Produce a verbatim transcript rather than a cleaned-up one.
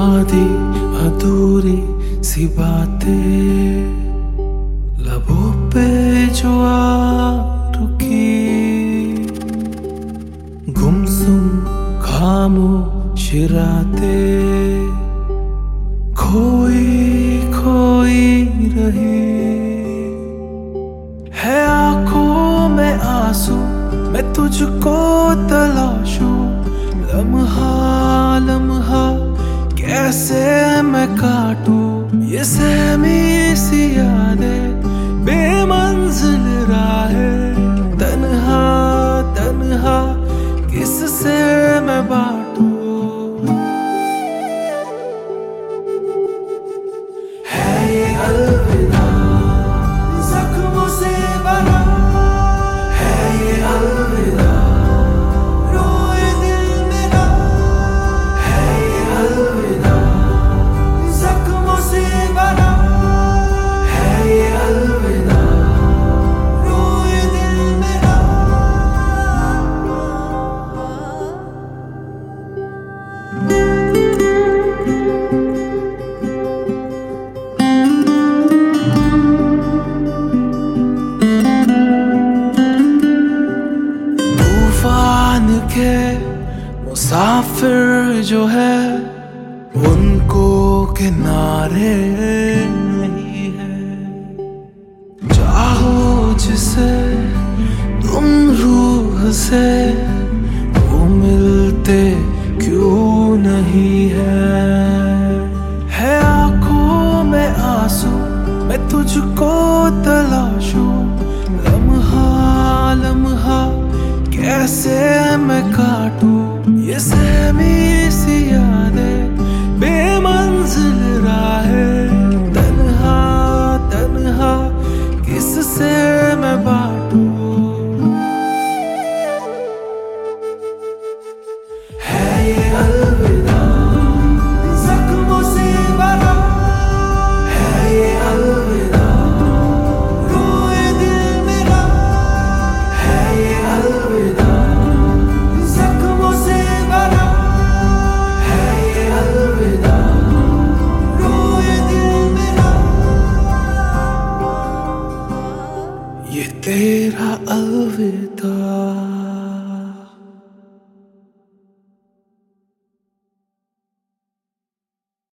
आधी अधूरी सी बातें लबों पे जो आ रुकी, गुमसुम खामोश रातें खोई खोई रही है। आंखों में आंसू मैं तुझको तलाशूं, लम्हा लम्हा कैसे मैं काटूं ये सहमी सी यादें, बेमंजिल राहें, तन्हा तन्हा किससे मैं बांटूं। है ये अलविदा जख्मों से भरा, है ये अलविदा रोए दिल मेरा, है ये अलविदा जख्मों से भरा, है ये अलविदा रोए दिल मेरा। तूफान के मुसाफिर जो है उनको किनारे नहीं है, चाहो जिसे तुम रूह से वो मिलते क्यों नहीं है। है आंखों में आंसू मैं तुझको तलाशूं, लम्हा लम्हा कैसे मैं काटूं ये सहमी सी यादें,